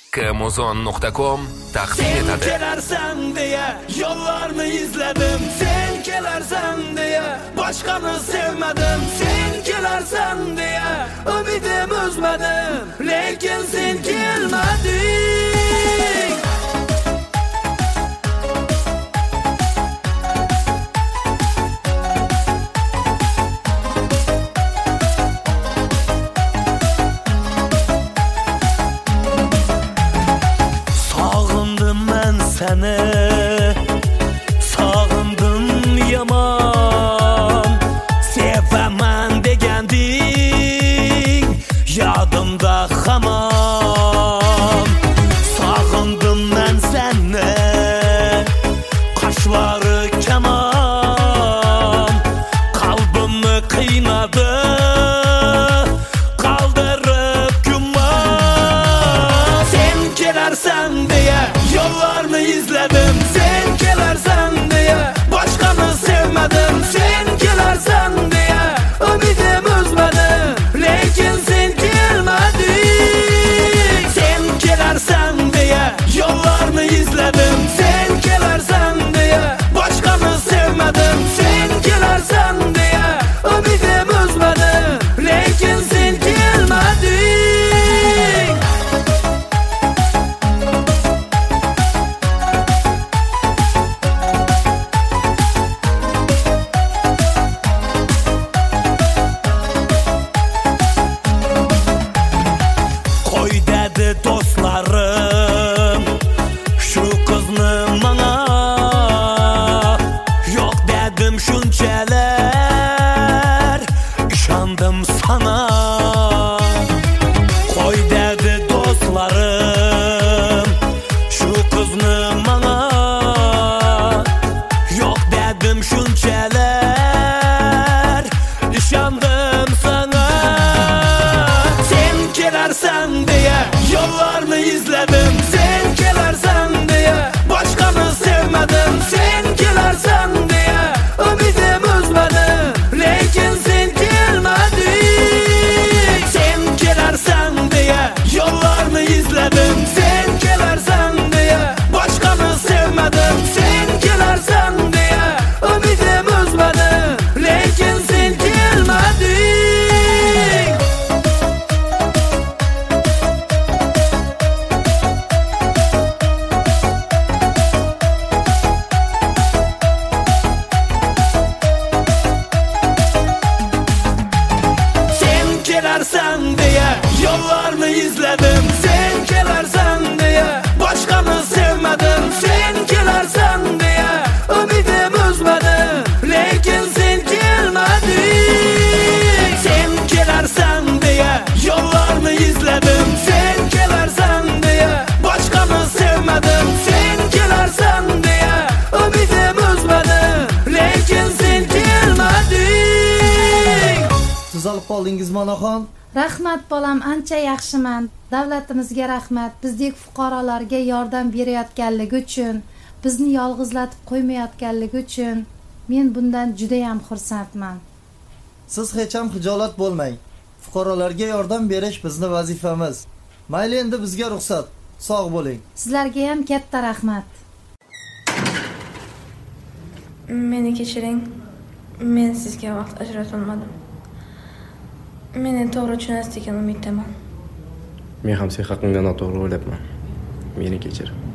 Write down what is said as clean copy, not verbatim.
kmuzon.com taqdim etadi. Sen kelersen diye yollarını izledim. Sen kelersen diye başkanı sevmedim. Sen kelersen diye ümidim üzmedim. Lekin sen gelmedin. Seni sağındım yaman, sevemem degendin yadımda hamam. Sağındım ben seni, kaşları keman, kalbimi kıynadı, kaldırıp güman. Sen gelersen diye yollarını izledim. Sen gelersen diye başkanı sevmedim. Sen gelersen diye ümidim üzmedim. Lekin sen gelmedin. Sen gelersen diye yollarını izledim. Sen gelersen diye başkanı sevmedim. Sen gelersen diye ümidim üzmedim. Lekin sen gelmedin. Dostlarım şu kızını bana yok dedim şunçeler, işandım sana. Koy dedi dostlarım şu kızını bana yok dedim şunçeler, işandım sana. Sen gelersen diye yollarını izledim. Sen gelersen diye başkanı sevmedim. Sen gelersen diye ümidim üzmedim. Lekin sen gelmedin. Sen gelersen diye yollarını izledim. Sen gelersen diye başkanı sevmedim. Sen gelersen diye ümidim üzmedim. Lekin sen gelmedin. Gelersen diye yollarını izledim. Sen gelersen diye başkanı sevmedim. Sen gelersen diye ümidim üzmedim. Lekin sen gelmedin. Sen gelersen diye yollarını izledim. Sen gelersen diye başkanı sevmedim. Sen gelersen diye ümidim üzmedim. Lekin sen gelmedin. Tuzalib qoldingizmi onaxon? Rahmat bolam, ancha yaxshiman. Davlatimizga rahmat. Bizdek fuqarolarga yordam berayotganligi uchun, bizni yolg'izlatib qo'ymayotganligi uchun men bundan juda ham xursandman. Siz hech ham xijolat bo'lmang. Fuqarolarga yordam berish bizning vazifamiz. Mayli, endi bizga ruxsat. Sog' bo'ling. Sizlarga ham katta rahmat. Meni kechiring. Men sizga vaqt ajrata olmadim. Meni to'g'ri tushunasiz degan umiddaman. Men ham sen haqingda noto'g'ri o'ylabman. Meni kechir.